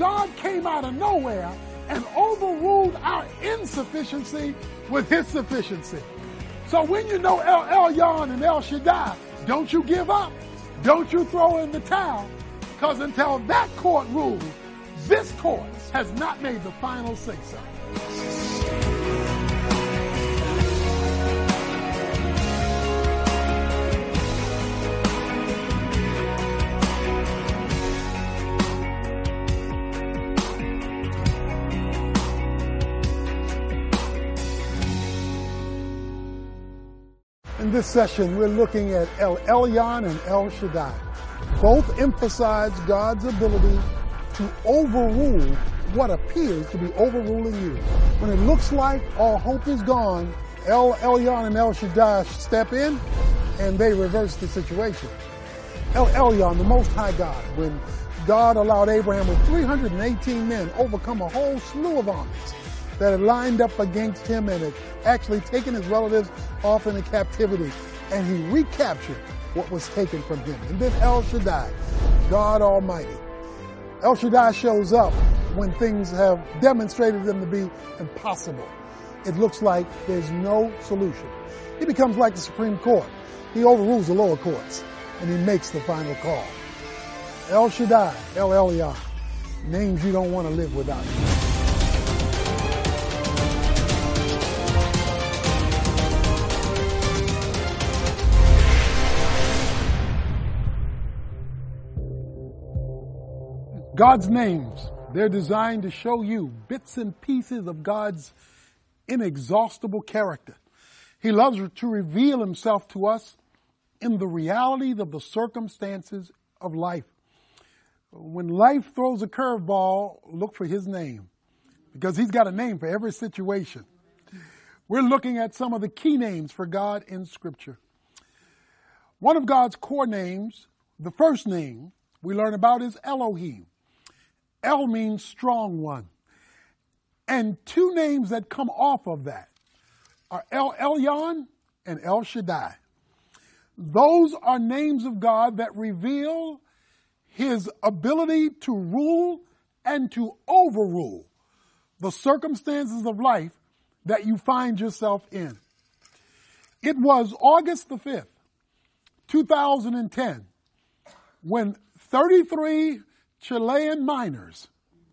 God came out of nowhere and overruled our insufficiency with his sufficiency. So when you know El Elyon and El Shaddai, don't you give up. Don't you throw in the towel. Because until that court rules, this court has not made the final say-so. In this session, we're looking at El Elyon and El Shaddai. Both emphasize God's ability to overrule what appears to be overruling you. When it looks like all hope is gone, El Elyon and El Shaddai step in and they reverse the situation. El Elyon, the Most High God, when God allowed Abraham with 318 men overcome a whole slew of armies that had lined up against him and had actually taken his relatives off into captivity, and he recaptured what was taken from him. And then El Shaddai, God Almighty. El Shaddai shows up when things have demonstrated them to be impossible. It looks like there's no solution. He becomes like the Supreme Court. He overrules the lower courts, and he makes the final call. El Shaddai, El Elyon, names you don't want to live without. God's names, they're designed to show you bits and pieces of God's inexhaustible character. He loves to reveal himself to us in the realities of the circumstances of life. When life throws a curveball, look for his name, because he's got a name for every situation. We're looking at some of the key names for God in Scripture. One of God's core names, the first name we learn about, is Elohim. El means strong one. And two names that come off of that are El Elyon and El Shaddai. Those are names of God that reveal his ability to rule and to overrule the circumstances of life that you find yourself in. It was August the 5th, 2010, when 33 Chilean miners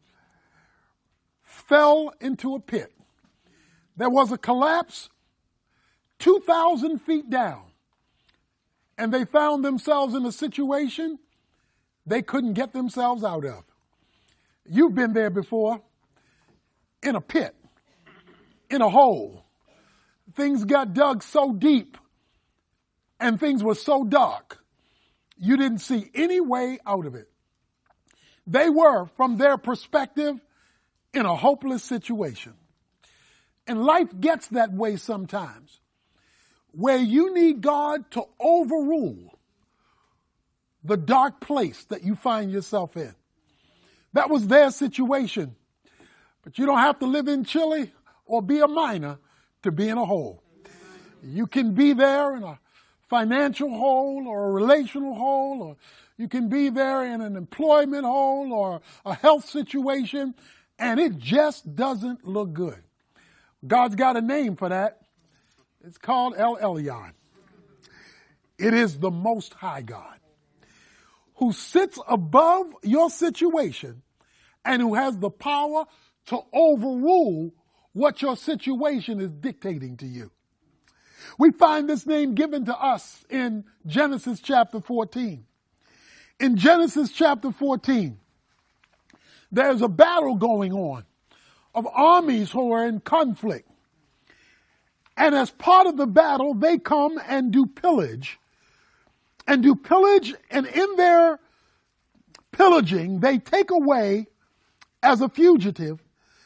fell into a pit. There was a collapse 2,000 feet down, and they found themselves in a situation they couldn't get themselves out of. You've been there before, in a pit, in a hole. Things got dug so deep, and things were so dark, you didn't see any way out of it. They were, from their perspective, in a hopeless situation. And life gets that way sometimes, where you need God to overrule the dark place that you find yourself in. That was their situation. But you don't have to live in Chile or be a miner to be in a hole. You can be there in a financial hole or a relational hole, or you can be there in an employment hole or a health situation, and it just doesn't look good. God's got a name for that. It's called El Elyon. It is the Most High God, who sits above your situation and who has the power to overrule what your situation is dictating to you. We find this name given to us in Genesis chapter 14. In Genesis chapter 14, there's a battle going on of armies who are in conflict. And as part of the battle, they come and do pillage. And in their pillaging, they take away as a fugitive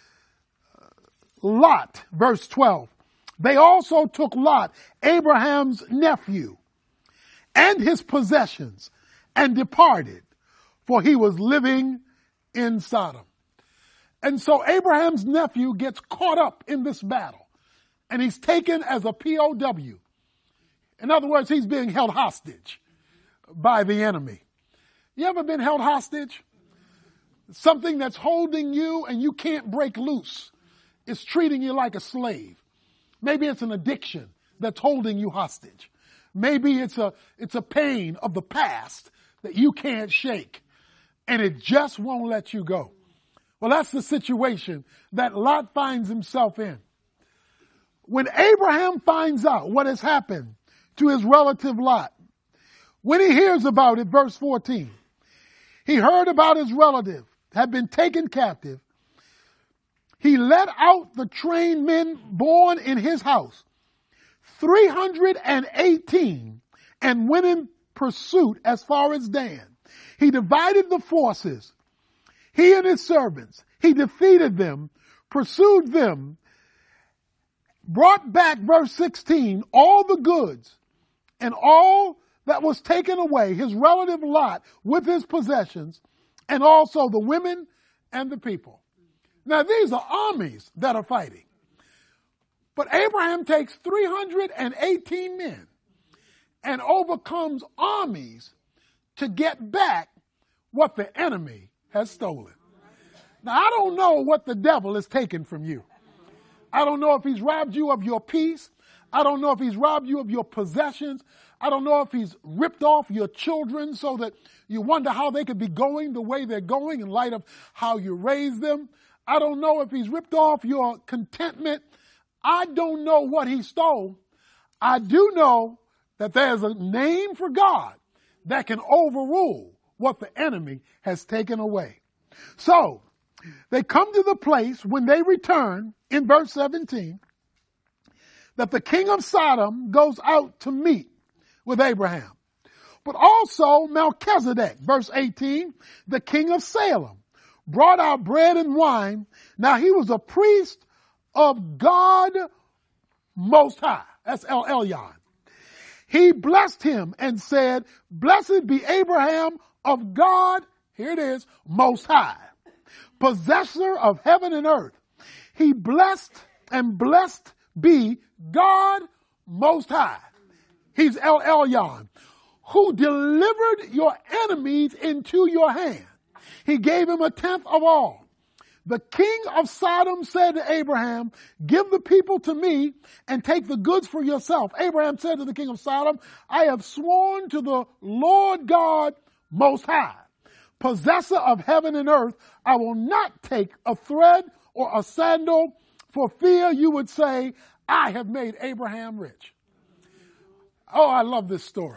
Lot, verse 12. They also took Lot, Abraham's nephew, and his possessions, and departed, for he was living in Sodom. And so Abraham's nephew gets caught up in this battle, and he's taken as a POW. In other words, he's being held hostage by the enemy. You ever been held hostage? something that's holding you and you can't break loose. It's treating you like a slave. Maybe it's an addiction that's holding you hostage. Maybe it's a pain of the past that you can't shake, and it just won't let you go. Well, that's the situation that Lot finds himself in. When Abraham finds out what has happened to his relative Lot, when he hears about it, verse 14, he heard about his relative had been taken captive. He let out the trained men born in his house, 318, and went in pursuit as far as Dan. He divided the forces, he and his servants. He defeated them, pursued them, brought back, verse 16, all the goods and all that was taken away, his relative Lot with his possessions, and also the women and the people. Now these are armies that are fighting. But Abraham takes 318 men and overcomes armies to get back what the enemy has stolen. Now I don't know what the devil has taken from you. I don't know if he's robbed you of your peace. I don't know if he's robbed you of your possessions. I don't know if he's ripped off your children so that you wonder how they could be going the way they're going in light of how you raised them. I don't know if he's ripped off your contentment. I don't know what he stole. I do know that there's a name for God that can overrule what the enemy has taken away. So they come to the place when they return in verse 17 that the king of Sodom goes out to meet with Abraham. But also Melchizedek, verse 18, the king of Salem, brought out bread and wine. Now he was a priest of God Most High. That's El Elyon. He blessed him and said, blessed be Abraham of God, here it is, Most High, possessor of heaven and earth. He blessed and blessed be God Most High. He's El Elyon, who delivered your enemies into your hand. He gave him a tenth of all. The king of Sodom said to Abraham, give the people to me and take the goods for yourself. Abraham said to the king of Sodom, I have sworn to the Lord God Most High, possessor of heaven and earth, I will not take a thread or a sandal for fear you would say, I have made Abraham rich. Oh, I love this story.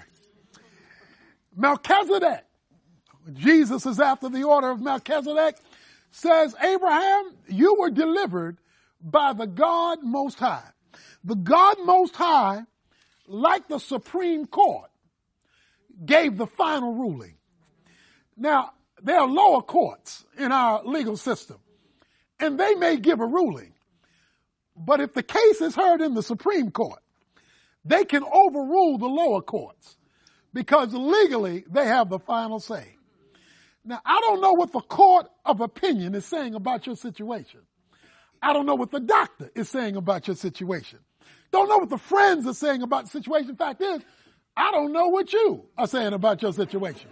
Melchizedek, Jesus is after the order of Melchizedek, says, Abraham, you were delivered by the God Most High. The God Most High, like the Supreme Court, gave the final ruling. Now, there are lower courts in our legal system, and they may give a ruling. But if the case is heard in the Supreme Court, they can overrule the lower courts because legally they have the final say. Now, I don't know what the court of opinion is saying about your situation. I don't know what the doctor is saying about your situation. Don't know what the friends are saying about the situation. Fact is, I don't know what you are saying about your situation.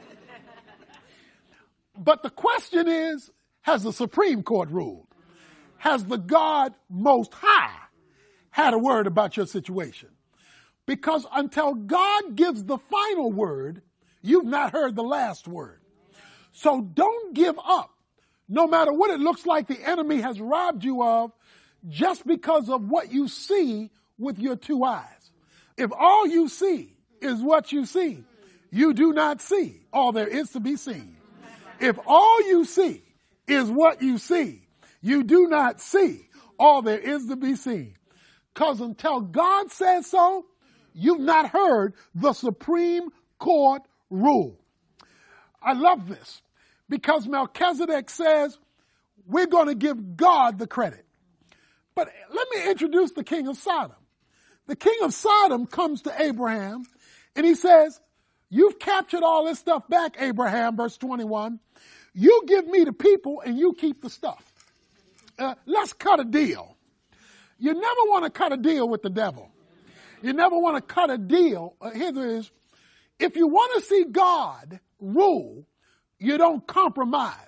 But the question is, has the Supreme Court ruled? Has the God Most High had a word about your situation? Because until God gives the final word, you've not heard the last word. So don't give up, no matter what it looks like the enemy has robbed you of, just because of what you see with your two eyes. If all you see is what you see, you do not see all there is to be seen. If all you see is what you see, you do not see all there is to be seen. Because until God says so, you've not heard the Supreme Court rule. I love this because Melchizedek says we're going to give God the credit. But let me introduce the king of Sodom. The king of Sodom comes to Abraham and he says, you've captured all this stuff back, Abraham, verse 21. You give me the people and you keep the stuff. Let's cut a deal. You never want to cut a deal with the devil. You never want to cut a deal. Here it is. If you want to see God rule, you don't compromise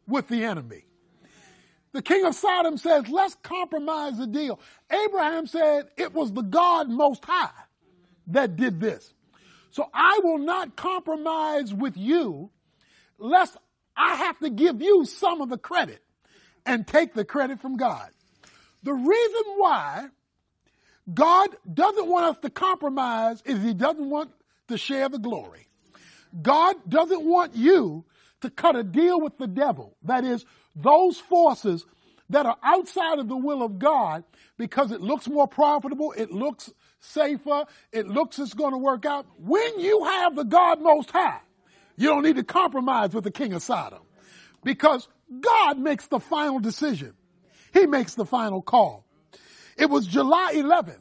with the enemy. The king of Sodom says, let's compromise the deal. Abraham said it was the God Most High that did this. So I will not compromise with you lest I have to give you some of the credit and take the credit from God. The reason why God doesn't want us to compromise is he doesn't want to share the glory. God doesn't want you to cut a deal with the devil. That is, those forces that are outside of the will of God because it looks more profitable, it looks safer, it looks it's going to work out. When you have the God Most High, you don't need to compromise with the king of Sodom because God makes the final decision. He makes the final call. It was July 11th,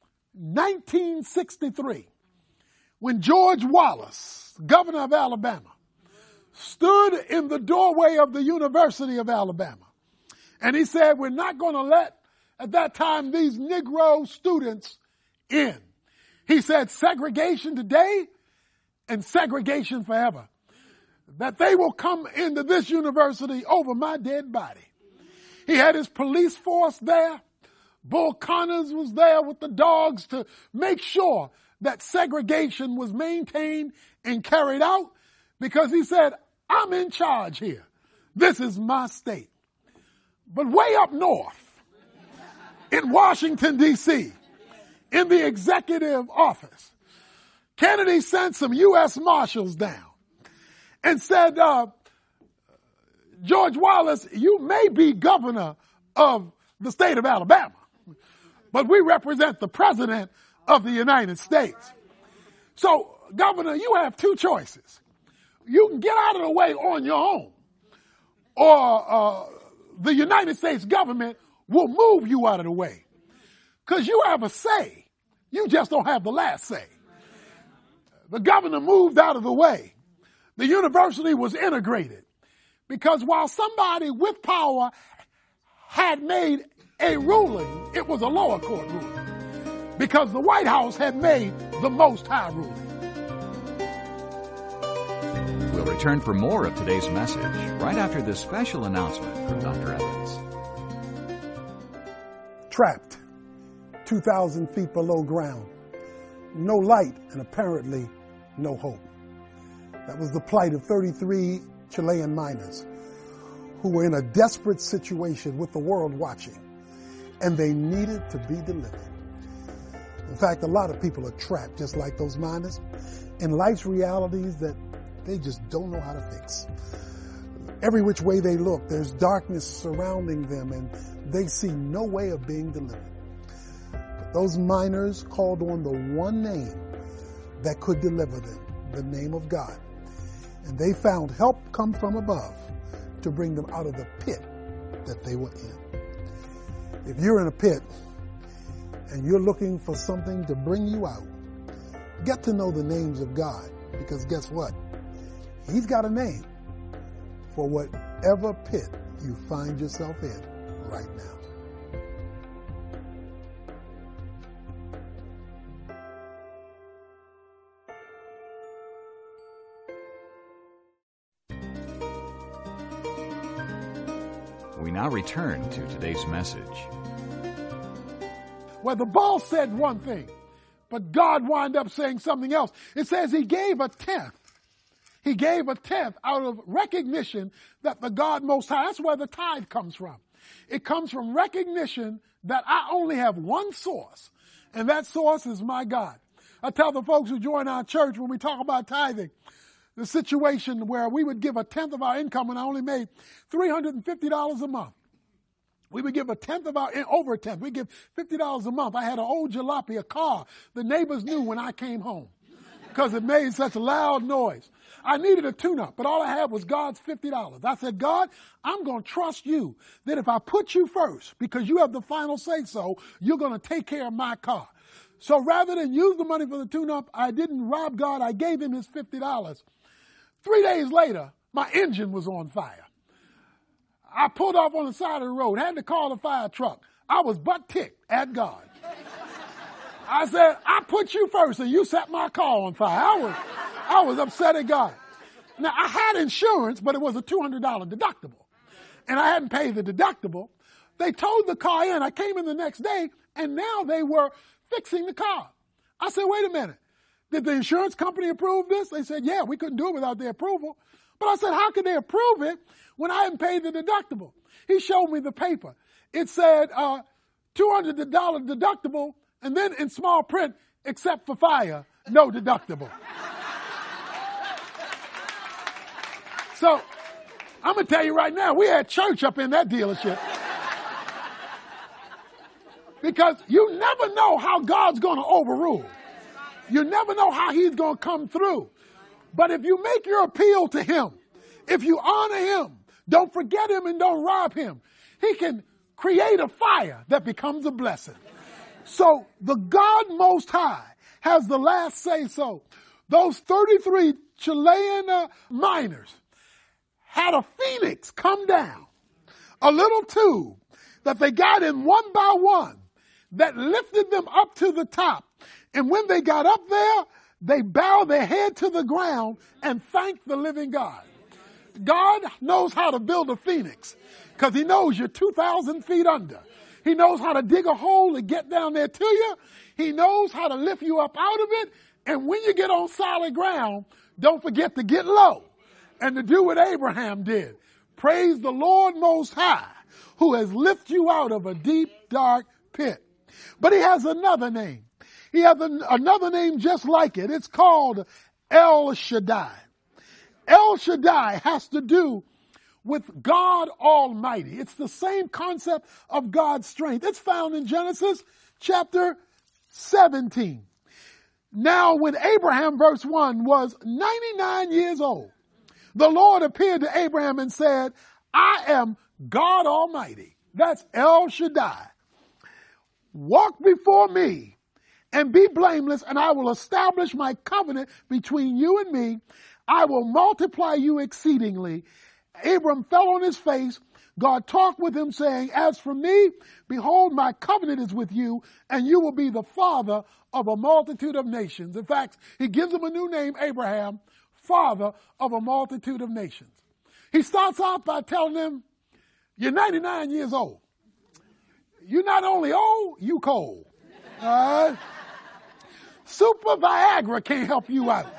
1963, when George Wallace, governor of Alabama, stood in the doorway of the University of Alabama. And he said, we're not going to let, at that time, these Negro students in. He said, segregation today and segregation forever. That they will come into this university over my dead body. He had his police force there. Bull Connors was there with the dogs to make sure that segregation was maintained and carried out because he said, I'm in charge here. This is my state. But way up north, in Washington, D.C., in the executive office, Kennedy sent some U.S. Marshals down and said, George Wallace, you may be governor of the state of Alabama, but we represent the president of the United States. So, governor, you have two choices. You can get out of the way on your own, or the United States government will move you out of the way. Because you have a say. You just don't have the last say. The governor moved out of the way. The university was integrated. Because while somebody with power had made a ruling, it was a lower court ruling. Because the White House had made the Most High ruling. We'll return for more of today's message right after this special announcement from Dr. Evans. Trapped 2,000 feet below ground. No light and apparently no hope. That was the plight of 33 Chilean miners who were in a desperate situation with the world watching, and they needed to be delivered. In fact, a lot of people are trapped just like those miners in life's realities that they just don't know how to fix. Every which way they look, there's darkness surrounding them and they see no way of being delivered. But those miners called on the one name that could deliver them, the name of God. And they found help come from above to bring them out of the pit that they were in. If you're in a pit and you're looking for something to bring you out, get to know the names of God, because guess what? He's got a name for whatever pit you find yourself in right now. We now return to today's message. Well, the ball said one thing, but God wound up saying something else. It says he gave a tenth. He gave a tenth out of recognition that the God Most High, that's where the tithe comes from. It comes from recognition that I only have one source, and that source is my God. I tell the folks who join our church when we talk about tithing, the situation where we would give a tenth of our income when I only made $350 a month. We would give a tenth of over a tenth. We give $50 a month. I had an old jalopy, a car. The neighbors knew when I came home because it made such a loud noise. I needed a tune-up, but all I had was God's $50. I said, God, I'm going to trust you that if I put you first, because you have the final say-so, you're going to take care of my car. So rather than use the money for the tune-up, I didn't rob God. I gave him his $50. 3 days later, my engine was on fire. I pulled off on the side of the road, had to call the fire truck. I was butt ticked at God. I said, I put you first and you set my car on fire. I was upset at God. Now, I had insurance, but it was a $200 deductible. and I hadn't paid the deductible. They towed the car in. I came in the next day, and now they were fixing the car. I said, wait a minute. Did the insurance company approve this? They said, yeah, we couldn't do it without their approval. But I said, how could they approve it when I hadn't paid the deductible? He showed me the paper. It said $200 deductible, and then in small print, except for fire, no deductible. So I'm going to tell you right now, we had church up in that dealership. Because you never know how God's going to overrule. You never know how he's going to come through. But if you make your appeal to him, if you honor him, don't forget him and don't rob him, he can create a fire that becomes a blessing. So the God Most High has the last say so. Those 33 Chilean miners had a phoenix come down, a little tube that they got in one by one that lifted them up to the top. And when they got up there, they bowed their head to the ground and thanked the living God. God knows how to build a phoenix because he knows you're 2,000 feet under. He knows how to dig a hole to get down there to you. He knows how to lift you up out of it. And when you get on solid ground, don't forget to get low and to do what Abraham did. Praise the Lord Most High, who has lifted you out of a deep, dark pit. But he has another name. He has another name just like it. It's called El Shaddai. El Shaddai has to do with God Almighty. It's the same concept of God's strength. It's found in Genesis chapter 17. Now, when Abraham, verse 1, was 99 years old, the Lord appeared to Abraham and said, I am God Almighty. That's El Shaddai. Walk before me and be blameless, and I will establish my covenant between you and me. I will multiply you exceedingly. Abram fell on his face. God talked with him, saying, as for me, behold, my covenant is with you, and you will be the father of a multitude of nations. In fact, he gives him a new name, Abraham, father of a multitude of nations. He starts off by telling him, you're 99 years old. You're not only old, you cold. Super Viagra can't help you out.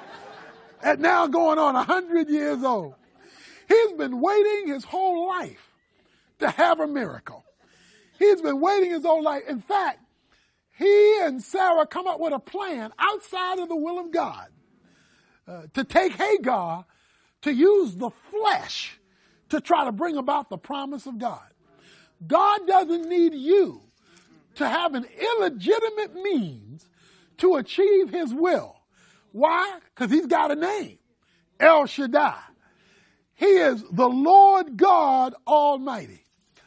At now going on 100 years old. He's been waiting his whole life to have a miracle. He's been waiting his whole life. In fact, he and Sarah come up with a plan outside of the will of God to take Hagar, to use the flesh to try to bring about the promise of God. God doesn't need you to have an illegitimate means to achieve his will. Why? Because he's got a name, El Shaddai. He is the Lord God Almighty.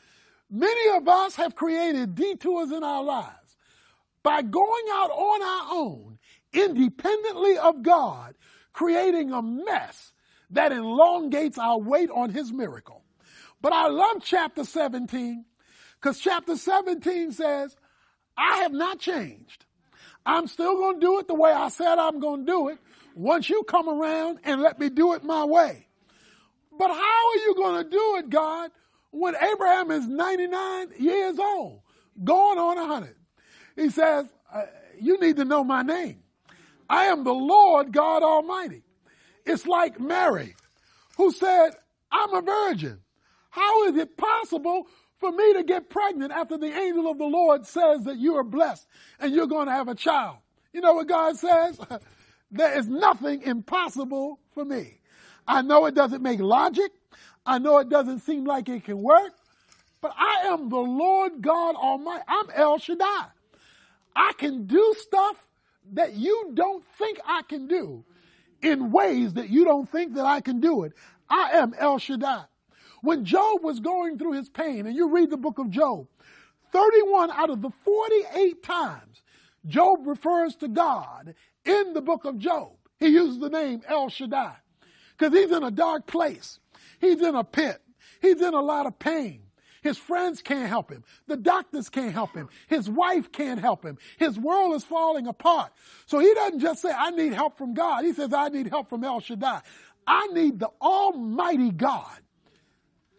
Many of us have created detours in our lives by going out on our own, independently of God, creating a mess that elongates our wait on his miracle. But I love chapter 17 because chapter 17 says, I have not changed. I'm still going to do it the way I said I'm going to do it once you come around and let me do it my way. But how are you going to do it, God, when Abraham is 99 years old, going on 100? He says, you need to know my name. I am the Lord God Almighty. It's like Mary, who said, I'm a virgin. How is it possible for me to get pregnant after the angel of the Lord says that you are blessed and you're going to have a child? You know what God says? There is nothing impossible for me. I know it doesn't make logic. I know it doesn't seem like it can work, but I am the Lord God Almighty. I'm El Shaddai. I can do stuff that you don't think I can do in ways that you don't think that I can do it. I am El Shaddai. When Job was going through his pain, and you read the book of Job, 31 out of the 48 times Job refers to God in the book of Job, he uses the name El Shaddai because he's in a dark place. He's in a pit. He's in a lot of pain. His friends can't help him. The doctors can't help him. His wife can't help him. His world is falling apart. So he doesn't just say, I need help from God. He says, I need help from El Shaddai. I need the Almighty God.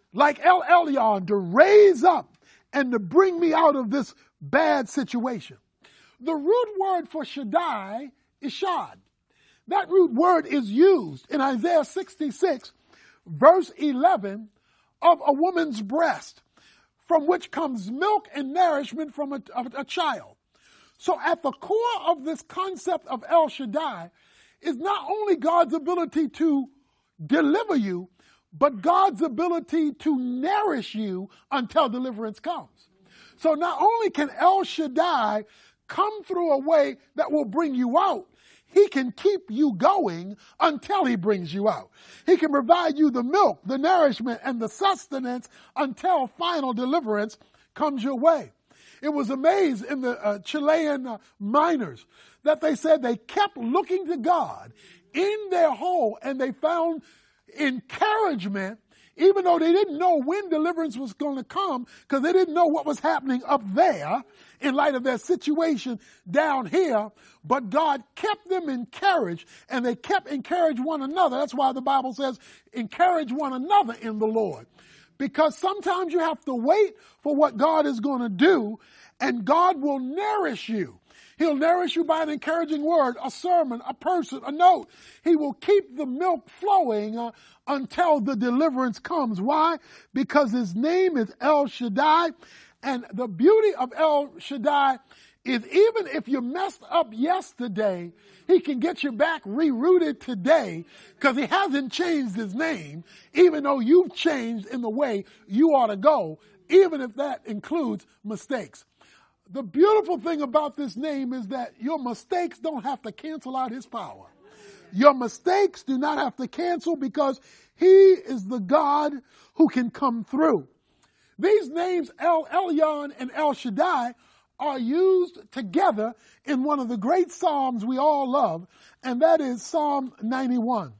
like El Elyon, to raise up and to bring me out of this bad situation. The root word for Shaddai is Shad. That root word is used in Isaiah 66, verse 11, of a woman's breast, from which comes milk and nourishment from a child. So at the core of this concept of El Shaddai is not only God's ability to deliver you, but God's ability to nourish you until deliverance comes. So not only can El Shaddai come through a way that will bring you out, he can keep you going until he brings you out. He can provide you the milk, the nourishment, and the sustenance until final deliverance comes your way. It was amazing in the Chilean miners that they said they kept looking to God in their hole, and they found encouragement, even though they didn't know when deliverance was going to come, because they didn't know what was happening up there in light of their situation down here. But God kept them encouraged, and they kept encouraging one another. That's why the Bible says, encourage one another in the Lord. Because sometimes you have to wait for what God is going to do, and God will nourish you. He'll nourish you by an encouraging word, a sermon, a person, a note. He will keep the milk flowing until the deliverance comes. Why? Because his name is El Shaddai. And the beauty of El Shaddai is even if you messed up yesterday, he can get you back rerouted today because he hasn't changed his name, even though you've changed in the way you ought to go, even if that includes mistakes. The beautiful thing about this name is that your mistakes don't have to cancel out his power. Your mistakes do not have to cancel because he is the God who can come through. These names, El Elyon and El Shaddai, are used together in one of the great Psalms we all love, and that is Psalm 91.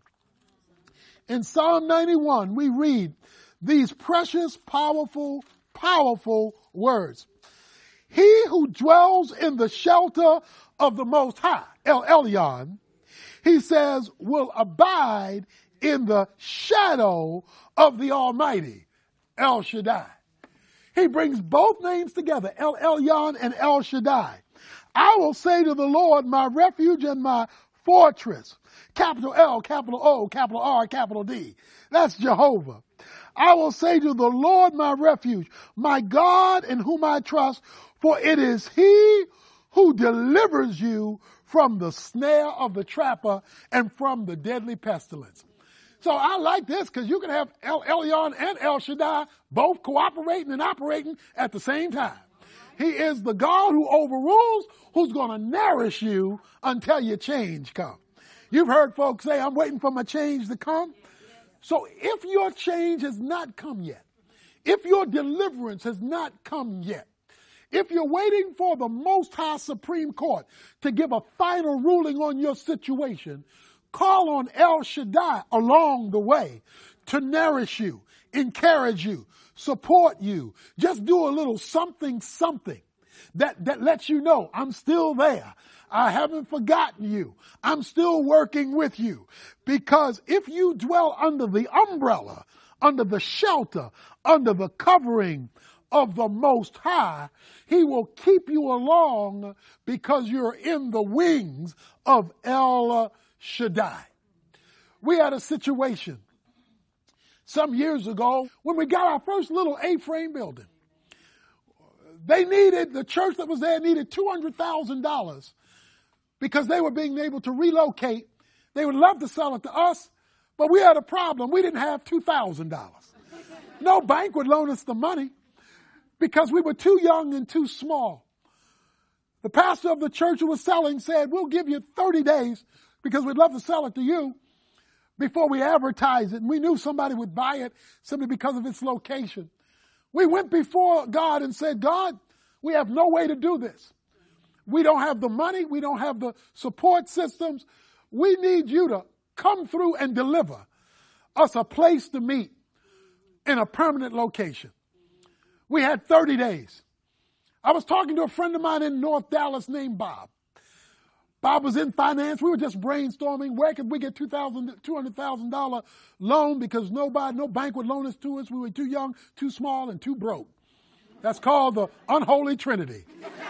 In Psalm 91, we read these precious, powerful, powerful words. He who dwells in the shelter of the Most High, El Elyon, he says, will abide in the shadow of the Almighty, El Shaddai. He brings both names together, El Elyon and El Shaddai. I will say to the Lord, my refuge and my fortress. Capital L, capital O, capital R, capital D. That's Jehovah. I will say to the Lord, my refuge, my God in whom I trust, for it is he who delivers you from the snare of the trapper and from the deadly pestilence. So I like this because you can have El Elyon and El Shaddai both cooperating and operating at the same time. He is the God who overrules, who's going to nourish you until your change comes. You've heard folks say, I'm waiting for my change to come. So if your change has not come yet, if your deliverance has not come yet, if you're waiting for the Most High Supreme Court to give a final ruling on your situation, call on El Shaddai along the way to nourish you, encourage you, support you. Just do a little something that lets you know I'm still there. I haven't forgotten you. I'm still working with you. Because if you dwell under the umbrella, under the shelter, under the covering of the Most High, he will keep you along because you're in the wings of El Shaddai. We had a situation some years ago when we got our first little A-frame building. The church that was there needed $200,000 because they were being able to relocate. They would love to sell it to us, but we had a problem. We didn't have $2,000. No bank would loan us the money because we were too young and too small. The pastor of the church who was selling said, we'll give you 30 days because we'd love to sell it to you before we advertise it. And we knew somebody would buy it simply because of its location. We went before God and said, God, we have no way to do this. We don't have the money. We don't have the support systems. We need you to come through and deliver us a place to meet in a permanent location. We had 30 days. I was talking to a friend of mine in North Dallas named Bob. Bob was in finance. We were just brainstorming. Where could we get $200,000 loan because no bank would loan us to us. We were too young, too small, and too broke. That's called the unholy trinity.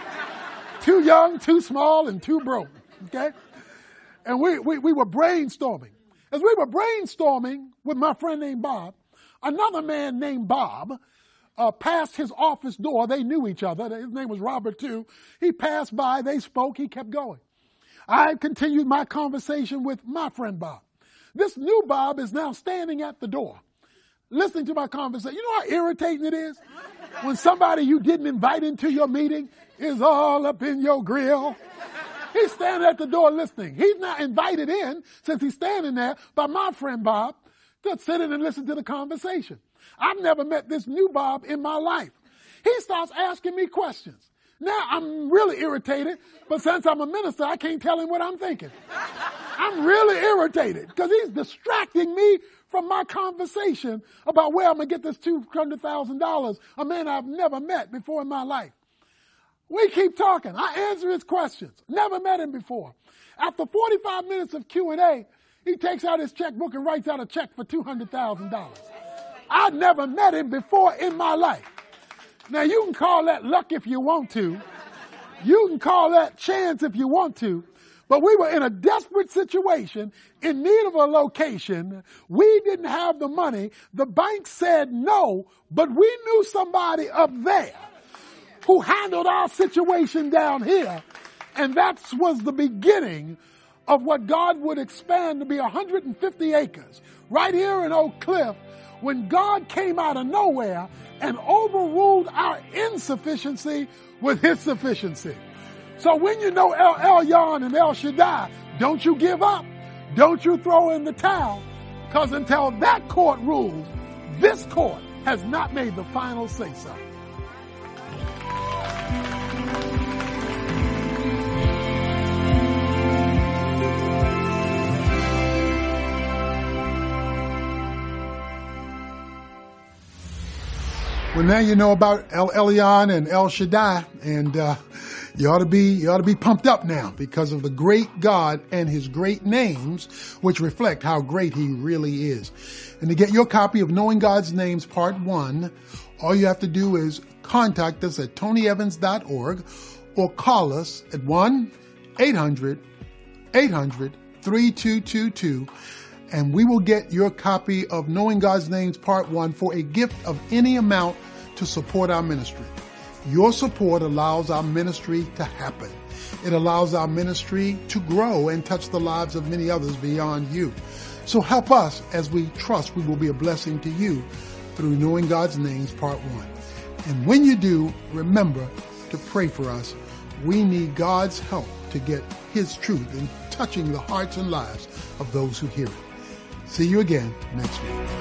Too young, too small, and too broke. Okay? And we were brainstorming. As we were brainstorming with my friend named Bob, another man named Bob passed his office door. They knew each other. His name was Robert too. He passed by. They spoke. He kept going. I continued my conversation with my friend Bob. This new Bob is now standing at the door, listening to my conversation. You know how irritating it is when somebody you didn't invite into your meeting is all up in your grill? He's standing at the door listening. He's not invited in, since he's standing there, by my friend Bob to sit in and listen to the conversation. I've never met this new Bob in my life. He starts asking me questions. Now, I'm really irritated, but since I'm a minister, I can't tell him what I'm thinking. I'm really irritated because he's distracting me from my conversation about where I'm going to get this $200,000, a man I've never met before in my life. We keep talking. I answer his questions. Never met him before. After 45 minutes of Q&A, he takes out his checkbook and writes out a check for $200,000. I'd never met him before in my life. Now, you can call that luck if you want to. You can call that chance if you want to. But we were in a desperate situation, in need of a location. We didn't have the money. The bank said no, but we knew somebody up there who handled our situation down here. And that was the beginning of what God would expand to be 150 acres right here in Oak Cliff, when God came out of nowhere and overruled our insufficiency with his sufficiency. So when you know El Elyon and El Shaddai, don't you give up. Don't you throw in the towel, because until that court rules, this court has not made the final say-so. Well, now you know about El Elyon and El Shaddai, and you ought to be pumped up now because of the great God and his great names, which reflect how great he really is. And to get your copy of Knowing God's Names Part 1, all you have to do is contact us at tonyevans.org or call us at 1-800-800-3222, and we will get your copy of Knowing God's Names Part 1 for a gift of any amount to support our ministry. Your support allows our ministry to happen. It allows our ministry to grow and touch the lives of many others beyond you. So help us as we trust we will be a blessing to you through Knowing God's Names Part 1. And when you do, remember to pray for us. We need God's help to get his truth in touching the hearts and lives of those who hear it. See you again next week.